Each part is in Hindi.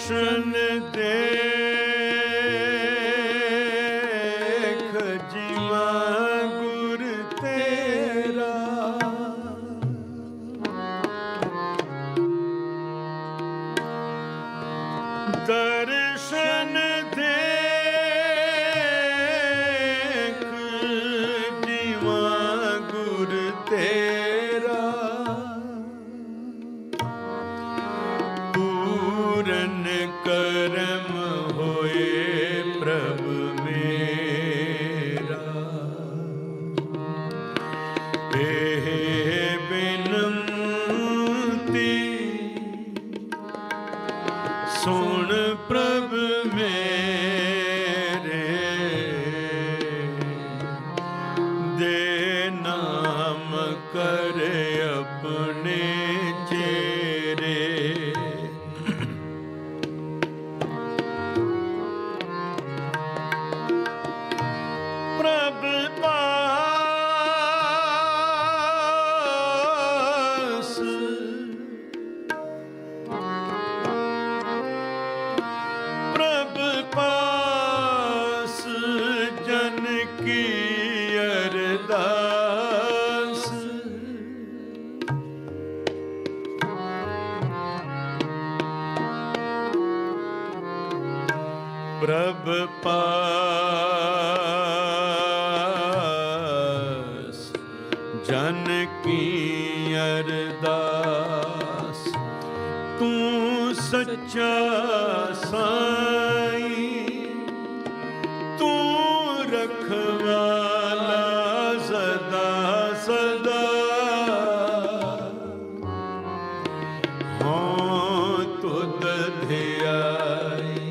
दर्शन देख जीवा गुर तेरा, दर्शन देख जीवा गुर तेरा, पूरन करम होए प्रभु मेरा। हे बिनती सुन प्रभु मेरे, दे नाम करे अपने चेरे। प्रभु पास प्रभु पास जन की अरदास, प्रभु पास जन की अरदास। तू सच्चा साईं, तू रखवाला सदा सदा, हो तुद ध्याई।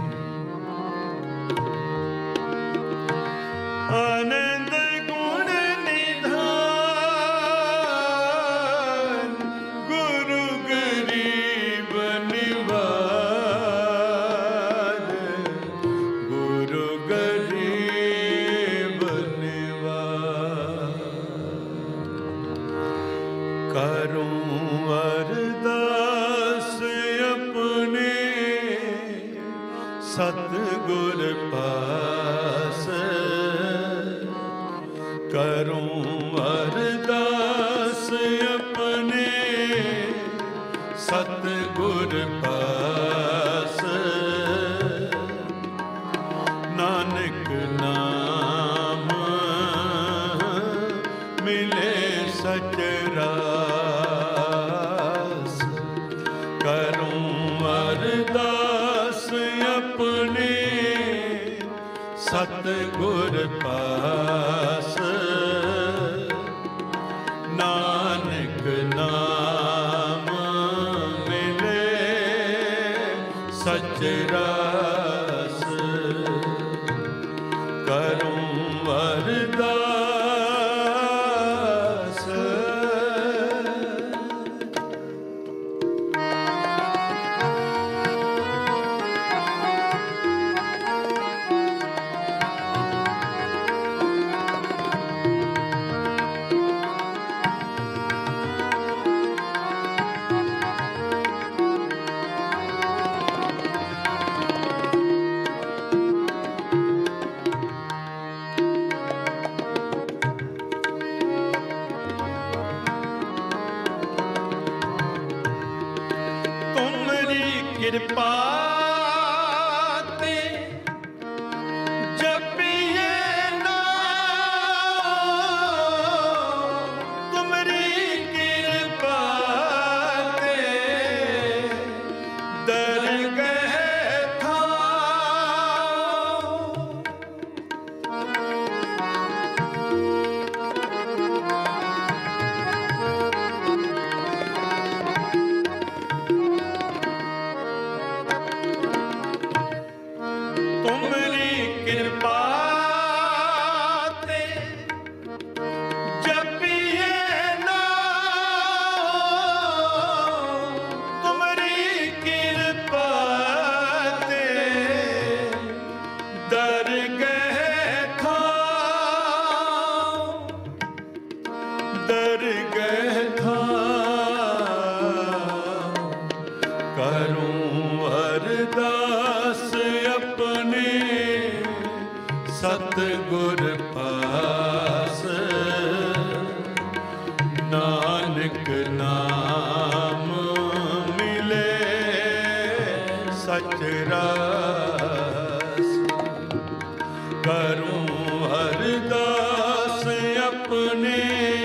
आनंद गुण निधान, गुरु गरीब निवाज, गुरु गरीब निवाज। करूं अरदास अपने सतगुर पास, करूं अरदास अपने सतगुर पास। नानक नाम मिले सच रास, करूं अरदास अपने सतगुर पास। नानक नाम मिले सच रास, करूं अरदास। कृपा ते जपिए नाम, तुमरी कृपा ते दरगह करूं अरदास नानक नाम मिले सच रस। करूं अरदास अपने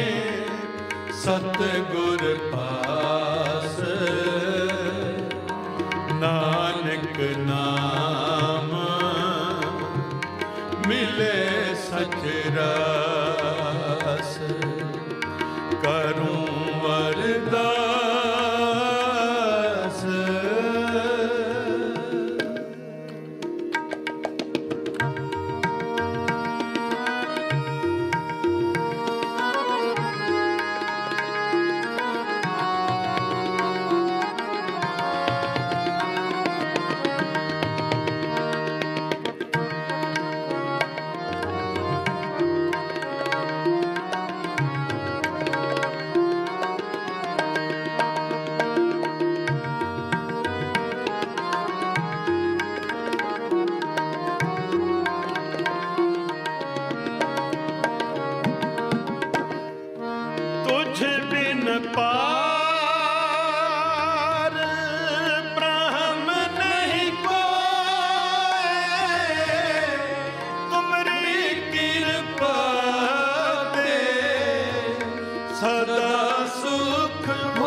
सतगुर पास, नानक नाम मिले सच रस। करूं अरदास तुझ बिन पार ब्रह्म नहीं कोई, तुमरी कृपा दे सदा सुख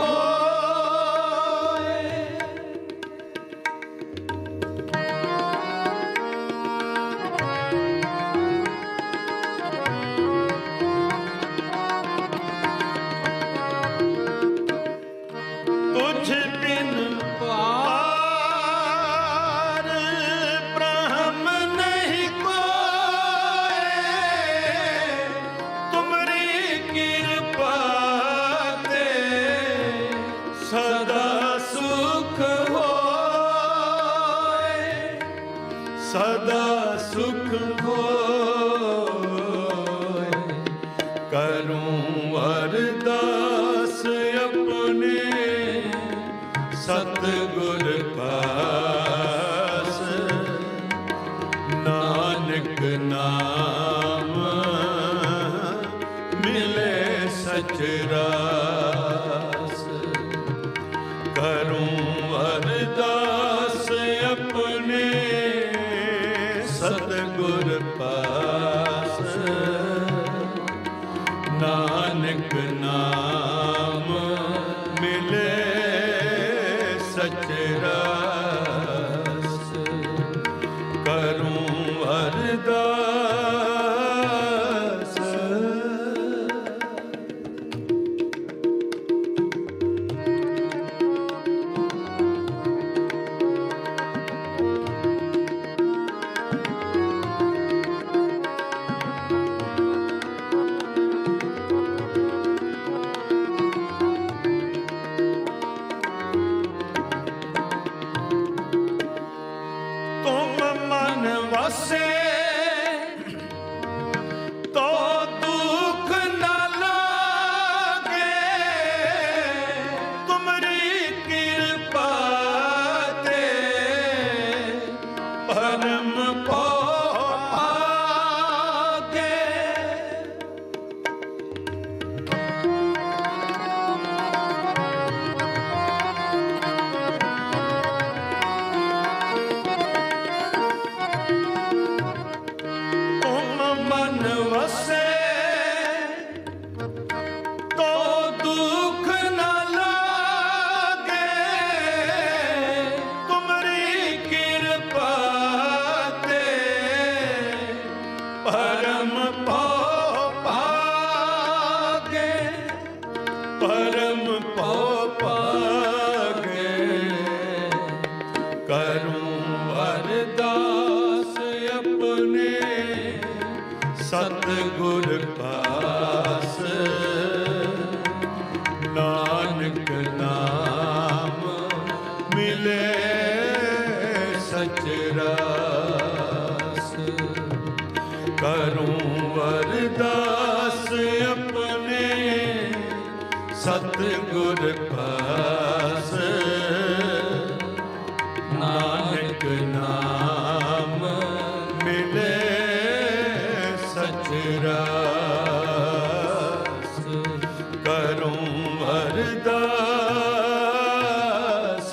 होए। तुझ बिन पार ब्रह्म नहीं कोई, तुमरी कृपा दे सदा सुख होए। सदा सुख होए। करूं अरदास अपने सतगुर पास, नानक नाम मिले सच रस। करूं अरदास अपने सतगुर पास, नानक नाम मिले सच रस। करूं अरदास तुम मन वसे तो दुख न लागे, तुमरी कृपा ते परम पागे। मन वसे तो दुख न लागे, तुमरी कृपा ते परम पागे। परम पागे। करूं अरदास अपने सतगुर पास, नानक नाम मिले सच रस। करूं अरदास अपने सतगुर पास, नानक नाम मिले सच रस। कर करूं अरदास।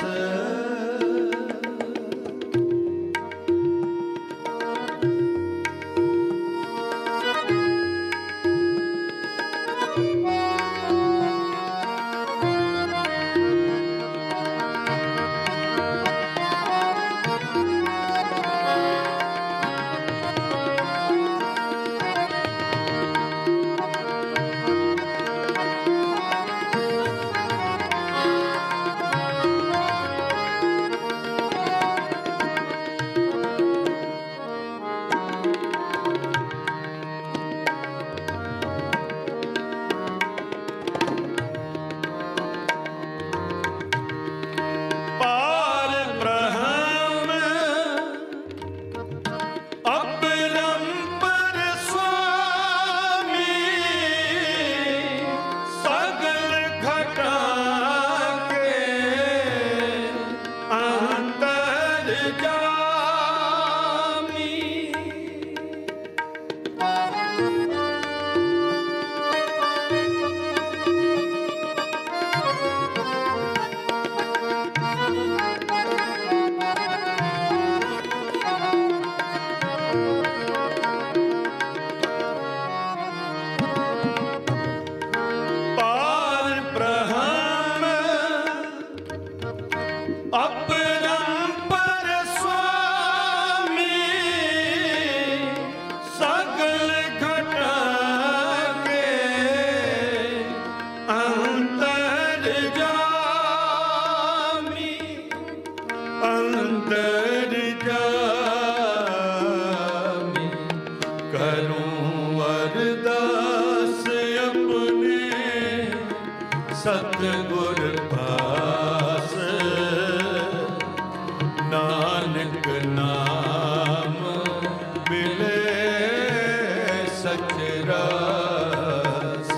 सतगुर पास नानक नाम मिले सच रास।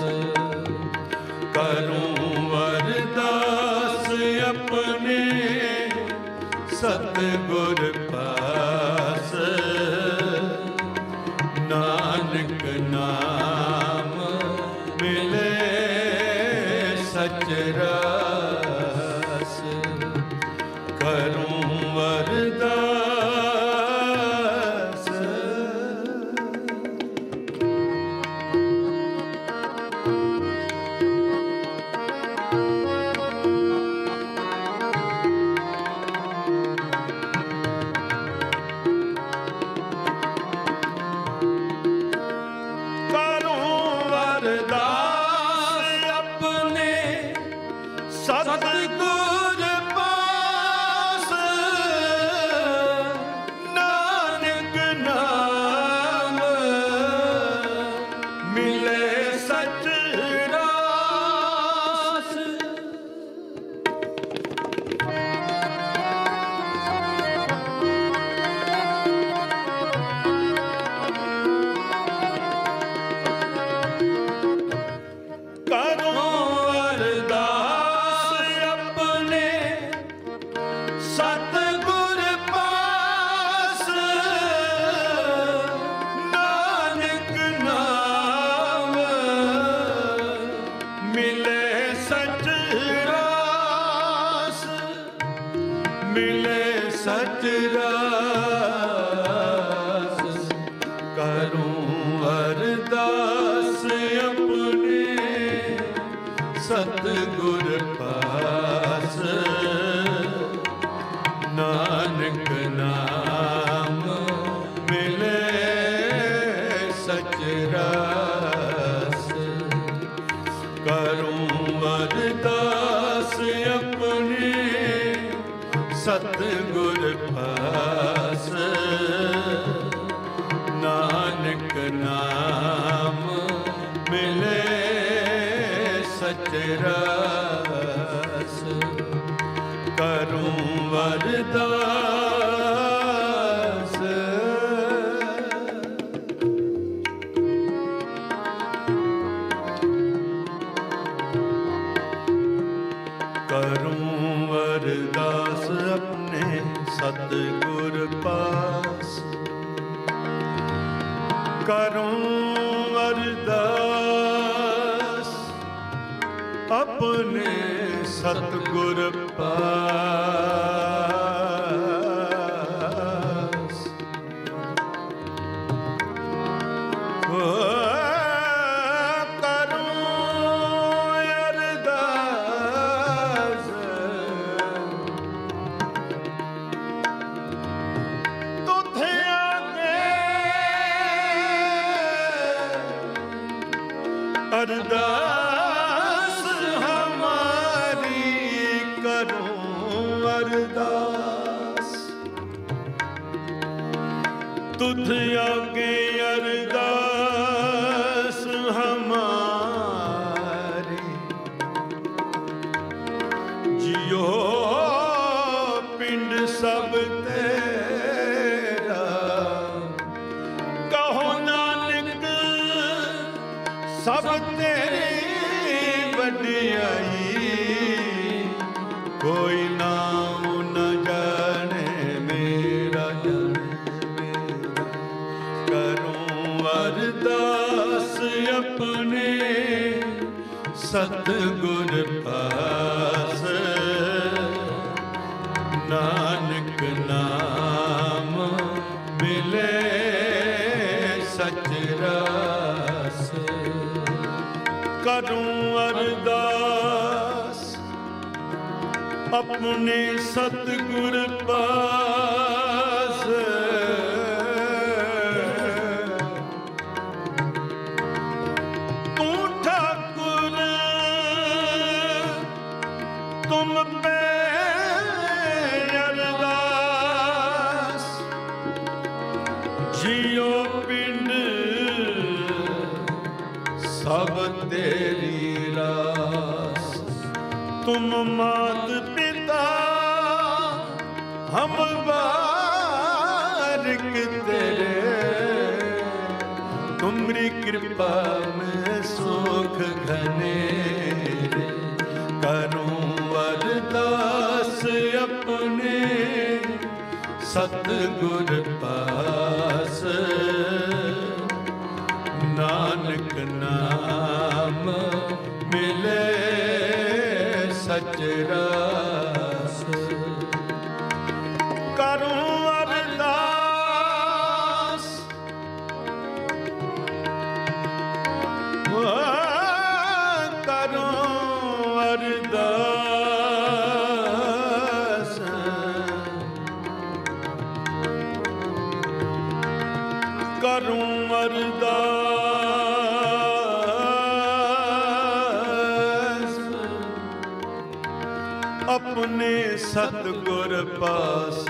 करूं अरदास अपने सतगुर पास नानक नाम मिले सच रास। करूं अरदास। सतगुर पास नानक नाम मिले सच रास। सतगुर पास नानक नाम मिले सच रास। मिले सच रास। करूं अरदास अपने सतगुर पास नानक नाम मिले सच रास। करूं अरदास अपने सतगुर पास नानक नाम मिले सच रास। करूं अरदास। करूं अरदास अपने सतगुर पास। करूं अरदास अपने सतगुर पास। करूं अरदास तुझे आगे, अरदास हमारी करूं अरदास तुझे आगे, अरदास हमारी। जियो पिंड सब तेरा, कहो नानक सब तेरी वडियाई। कोई नाम न जाने मेरा, जाने मेरा। करूं अरदास अपने सतगुर पास। नानक नाम मिले सच रास। करूं अरदास अपने सतगुर पास। तू ठाकुर तुम पे अरदास। जियो पिंड सब तेरी रास। तुम मात पिता हम बारिक तेरे। तुम्हारी कृपा में सुख घने। करूं अरदास अपने सतगुर पास। नानक नाम मिले सच रास। करूं अरदास करूं अरदास। करूं अरदास अपने सतगुर पास।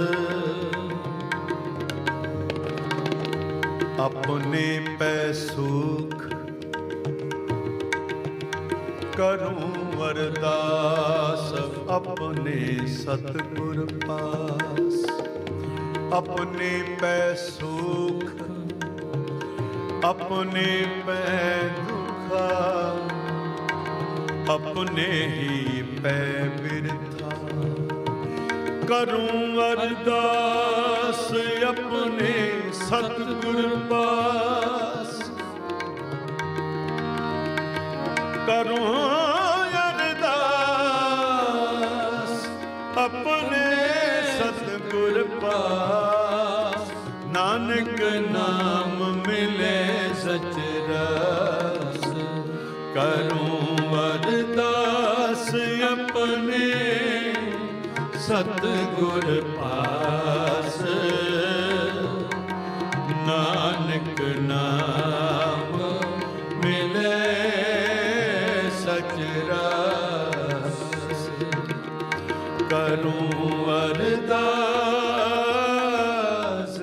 अपने पै सुख करूं अरदास अपने सतगुर पास। अपने पै सुख अपने पै दुखा। अपने ही पै बिरथा। करूं अरदास अपने सतगुर पास। करूं अरदास अपने सतगुर पास। नानक नाम मिले सच रस। करूं अरदास अपने सतगुर पास। नानक नाम मिले सच रस। करूं अरदास